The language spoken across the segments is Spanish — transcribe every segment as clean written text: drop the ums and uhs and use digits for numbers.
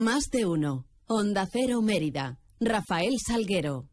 Más de uno. Onda Cero Mérida. Rafael Salguero.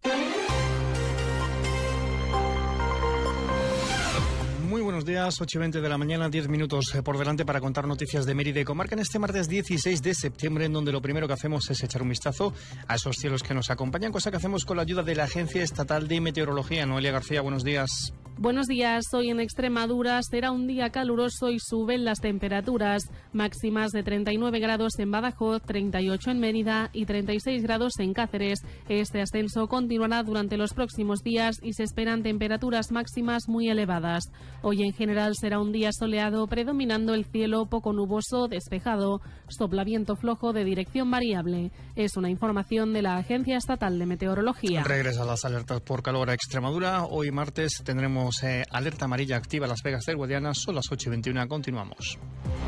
Muy buenos días, 8:20 de la mañana, 10 minutos por delante para contar noticias de Mérida y comarca en este martes 16 de septiembre, en donde lo primero que hacemos es echar un vistazo a esos cielos que nos acompañan, cosa que hacemos con la ayuda de la Agencia Estatal de Meteorología. Noelia García, buenos días. Buenos días. Hoy en Extremadura será un día caluroso y suben las temperaturas. Máximas de 39 grados en Badajoz, 38 en Mérida y 36 grados en Cáceres. Este ascenso continuará durante los próximos días y se esperan temperaturas máximas muy elevadas. Hoy en general será un día soleado, predominando el cielo poco nuboso, despejado. Sopla viento flojo de dirección variable. Es una información de la Agencia Estatal de Meteorología. Regresa las alertas por calor a Extremadura. Hoy martes tendremos alerta amarilla activa en Las Vegas del Guadiana. Son las 8:21. Continuamos.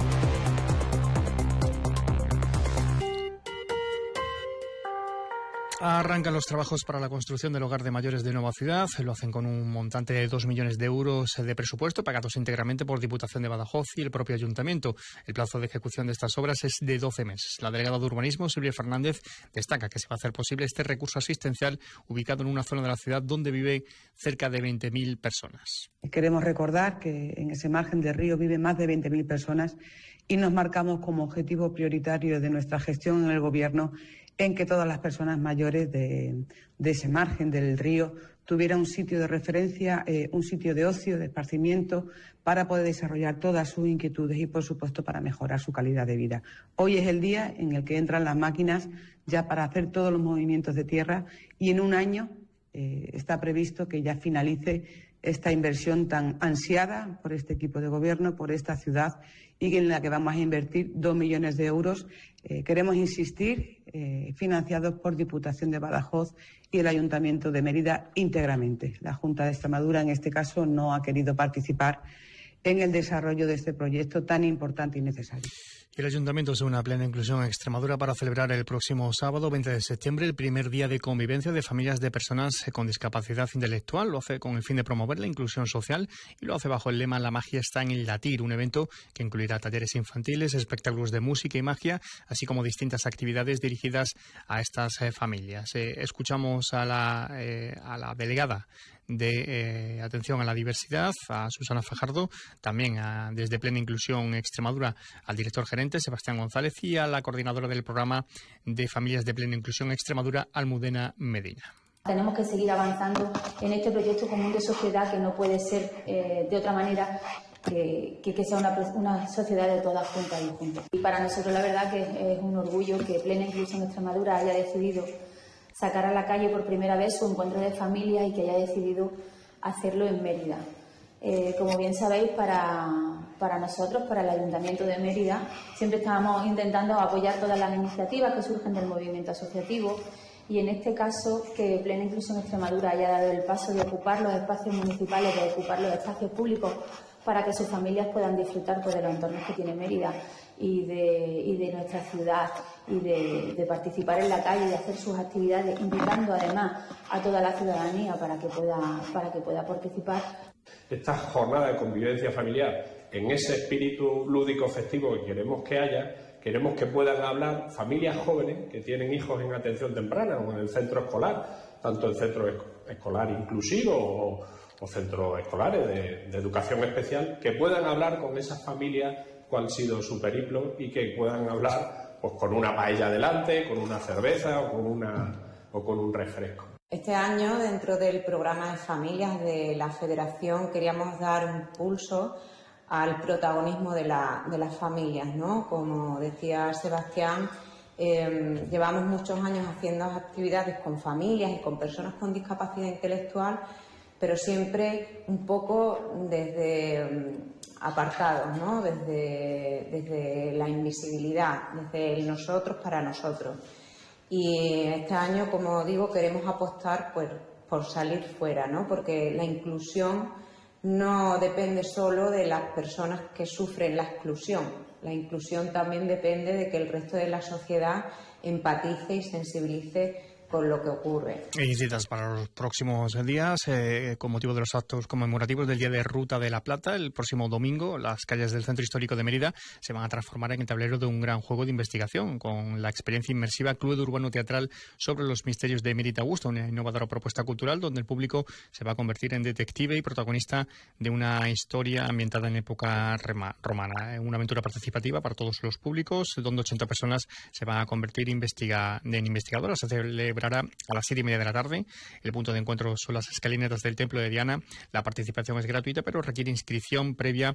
Arrancan los trabajos para la construcción del hogar de mayores de Nueva Ciudad. Lo hacen con un montante de 2 millones de euros de presupuesto, pagados íntegramente por Diputación de Badajoz y el propio Ayuntamiento. El plazo de ejecución de estas obras es de 12 meses. La delegada de Urbanismo, Silvia Fernández, destaca que se va a hacer posible este recurso asistencial ubicado en una zona de la ciudad donde vive cerca de 20.000 personas. Queremos recordar que en ese margen del río viven más de 20.000 personas y nos marcamos como objetivo prioritario de nuestra gestión en el Gobierno en que todas las personas mayores de ese margen del río tuvieran un sitio de referencia, un sitio de ocio, de esparcimiento, para poder desarrollar todas sus inquietudes y, por supuesto, para mejorar su calidad de vida. Hoy es el día en el que entran las máquinas ya para hacer todos los movimientos de tierra y en un año está previsto que ya finalice esta inversión tan ansiada por este equipo de gobierno, por esta ciudad, y en la que vamos a invertir 2 millones de euros. Queremos insistir, financiados por Diputación de Badajoz y el Ayuntamiento de Mérida íntegramente. La Junta de Extremadura, en este caso, no ha querido participar en el desarrollo de este proyecto tan importante y necesario. Y el Ayuntamiento se une a Plena Inclusión en Extremadura para celebrar el próximo sábado 20 de septiembre el primer día de convivencia de familias de personas con discapacidad intelectual. Lo hace con el fin de promover la inclusión social y lo hace bajo el lema La magia está en el latir, un evento que incluirá talleres infantiles, espectáculos de música y magia, así como distintas actividades dirigidas a estas familias. Escuchamos a la delegada de Atención a la Diversidad, a Susana Fajardo, también desde Plena Inclusión Extremadura al director gerente Sebastián González y a la coordinadora del programa de familias de Plena Inclusión Extremadura, Almudena Medina. Tenemos que seguir avanzando en este proyecto común de sociedad que no puede ser de otra manera que sea una sociedad de todas juntas y juntos. Y para nosotros la verdad que es un orgullo que Plena Inclusión Extremadura haya decidido sacar a la calle por primera vez su encuentro de familia y que haya decidido hacerlo en Mérida. Como bien sabéis, para nosotros, para el Ayuntamiento de Mérida, siempre estábamos intentando apoyar todas las iniciativas que surgen del movimiento asociativo y en este caso que Plena Inclusión Extremadura haya dado el paso de ocupar los espacios municipales, de ocupar los espacios públicos para que sus familias puedan disfrutar de los entornos que tiene Mérida y de nuestra ciudad y de participar en la calle y de hacer sus actividades, invitando además a toda la ciudadanía para que pueda participar. Esta jornada de convivencia familiar, en ese espíritu lúdico festivo que queremos que haya, queremos que puedan hablar familias jóvenes que tienen hijos en atención temprana o en el centro escolar, tanto en centros escolar inclusivo o centros escolares de educación especial, que puedan hablar con esas familias cuál ha sido su periplo y que puedan hablar pues con una paella delante, con una cerveza o con un refresco. Este año, dentro del programa de familias de la Federación, queríamos dar un pulso al protagonismo de las familias, ¿no? Como decía Sebastián, llevamos muchos años haciendo actividades con familias y con personas con discapacidad intelectual, pero siempre un poco desde apartados, ¿no? Desde la invisibilidad, desde el nosotros para nosotros. Y este año, como digo, queremos apostar por salir fuera, ¿no? Porque la inclusión no depende solo de las personas que sufren la exclusión. La inclusión también depende de que el resto de la sociedad empatice y sensibilice con lo que ocurre. Y citas para los próximos días, con motivo de los actos conmemorativos del Día de Ruta de la Plata, el próximo domingo, las calles del Centro Histórico de Mérida se van a transformar en el tablero de un gran juego de investigación, con la experiencia inmersiva Club Urbano Teatral sobre los misterios de Emérita Augusta, una innovadora propuesta cultural donde el público se va a convertir en detective y protagonista de una historia ambientada en época romana. Una aventura participativa para todos los públicos, donde 80 personas se van a convertir en investigadoras. Se celebrará a las 7:30 de la tarde. El punto de encuentro son las escalinatas del Templo de Diana. La participación es gratuita, pero requiere inscripción previa.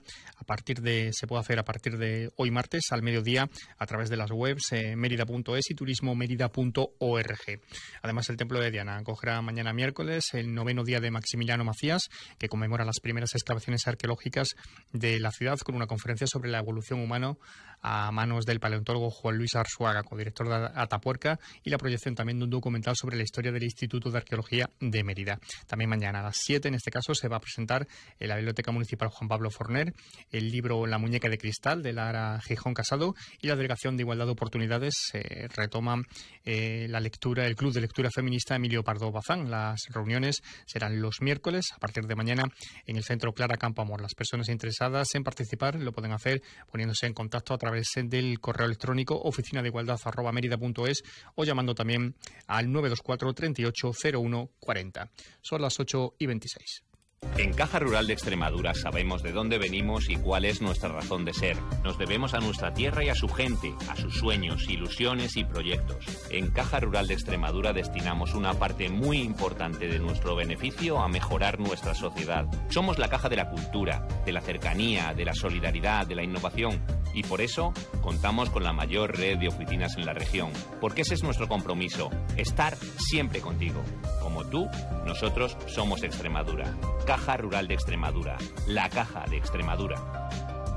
Se puede hacer a partir de hoy martes al mediodía a través de las webs merida.es y turismomerida.org. Además, el Templo de Diana acogerá mañana miércoles el 9º día de Maximiliano Macías, que conmemora las primeras excavaciones arqueológicas de la ciudad, con una conferencia sobre la evolución humana a manos del paleontólogo Juan Luis Arzuaga, codirector de Atapuerca, y la proyección también de un documental sobre la historia del Instituto de Arqueología de Mérida. También mañana a las 7, en este caso, se va a presentar en la Biblioteca Municipal Juan Pablo Forner el libro La muñeca de cristal de Lara Gijón Casado, y la Delegación de Igualdad de Oportunidades retoma la lectura, el Club de Lectura Feminista Emilio Pardo Bazán. Las reuniones serán los miércoles a partir de mañana en el Centro Clara Campoamor. Las personas interesadas en participar lo pueden hacer poniéndose en contacto a través del correo electrónico oficinadeigualdad@merida.es o llamando también al 924 38 01 40. Son las 8:26. En Caja Rural de Extremadura sabemos de dónde venimos y cuál es nuestra razón de ser. Nos debemos a nuestra tierra y a su gente, a sus sueños, ilusiones y proyectos. En Caja Rural de Extremadura destinamos una parte muy importante de nuestro beneficio a mejorar nuestra sociedad. Somos la caja de la cultura, de la cercanía, de la solidaridad, de la innovación. Y por eso contamos con la mayor red de oficinas en la región. Porque ese es nuestro compromiso, estar siempre contigo. Como tú, nosotros somos Extremadura. Caja Rural de Extremadura, la caja de Extremadura.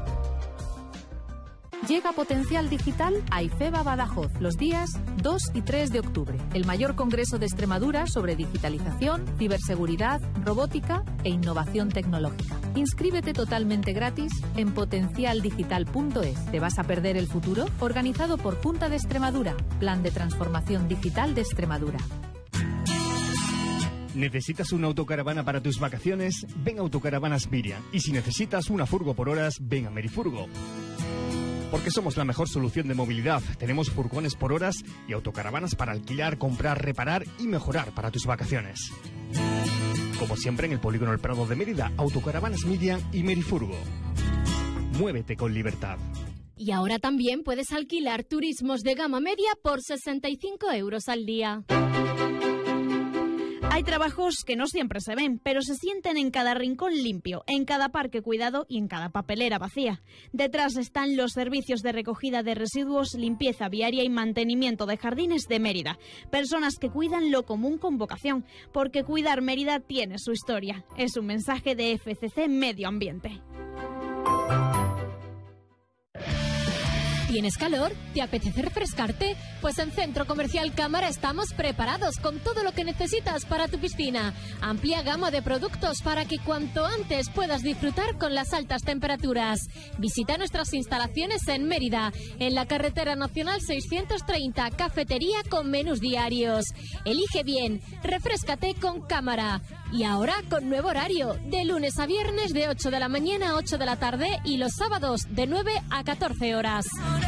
Llega Potencial Digital a IFEBA Badajoz los días 2 y 3 de octubre. El mayor congreso de Extremadura sobre digitalización, ciberseguridad, robótica e innovación tecnológica. Inscríbete totalmente gratis en potencialdigital.es. ¿Te vas a perder el futuro? Organizado por Junta de Extremadura, Plan de Transformación Digital de Extremadura. ¿Necesitas una autocaravana para tus vacaciones? Ven a Autocaravanas Miriam. Y si necesitas una furgo por horas, ven a Merifurgo. Porque somos la mejor solución de movilidad. Tenemos furgones por horas y autocaravanas para alquilar, comprar, reparar y mejorar para tus vacaciones. Como siempre en el Polígono El Prado de Mérida, Autocaravanas Miriam y Merifurgo. Muévete con libertad. Y ahora también puedes alquilar turismos de gama media por 65 euros al día. Hay trabajos que no siempre se ven, pero se sienten en cada rincón limpio, en cada parque cuidado y en cada papelera vacía. Detrás están los servicios de recogida de residuos, limpieza viaria y mantenimiento de jardines de Mérida. Personas que cuidan lo común con vocación, porque cuidar Mérida tiene su historia. Es un mensaje de FCC Medio Ambiente. ¿Tienes calor? ¿Te apetece refrescarte? Pues en Centro Comercial Cámara estamos preparados con todo lo que necesitas para tu piscina. Amplia gama de productos para que cuanto antes puedas disfrutar con las altas temperaturas. Visita nuestras instalaciones en Mérida, en la carretera nacional 630, cafetería con menús diarios. Elige bien, refréscate con Cámara. Y ahora con nuevo horario, de lunes a viernes de 8 de la mañana a 8 de la tarde y los sábados de 9 a 14 horas.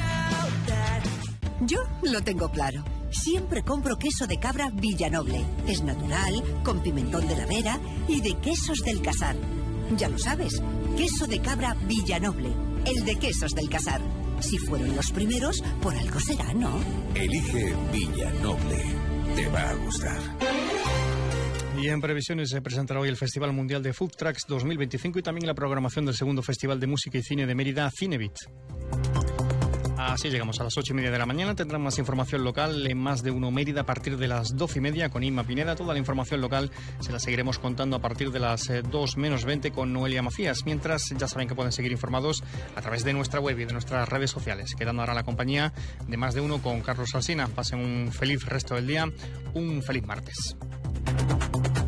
Yo lo tengo claro. Siempre compro queso de cabra Villanoble. Es natural, con pimentón de la Vera y de quesos del Casar. Ya lo sabes, queso de cabra Villanoble, el de quesos del Casar. Si fueron los primeros, por algo será, ¿no? Elige Villanoble. Te va a gustar. Y en previsiones se presentará hoy el Festival Mundial de Food Trucks 2025 y también la programación del segundo Festival de Música y Cine de Mérida, Cinebit. Así llegamos a las 8:30 de la mañana. Tendrán más información local en Más de Uno Mérida a partir de las 12:30 con Inma Pineda. Toda la información local se la seguiremos contando a partir de las 2 menos 20 con Noelia Macías. Mientras, ya saben que pueden seguir informados a través de nuestra web y de nuestras redes sociales. Quedando ahora la compañía de Más de Uno con Carlos Alsina. Pasen un feliz resto del día, un feliz martes.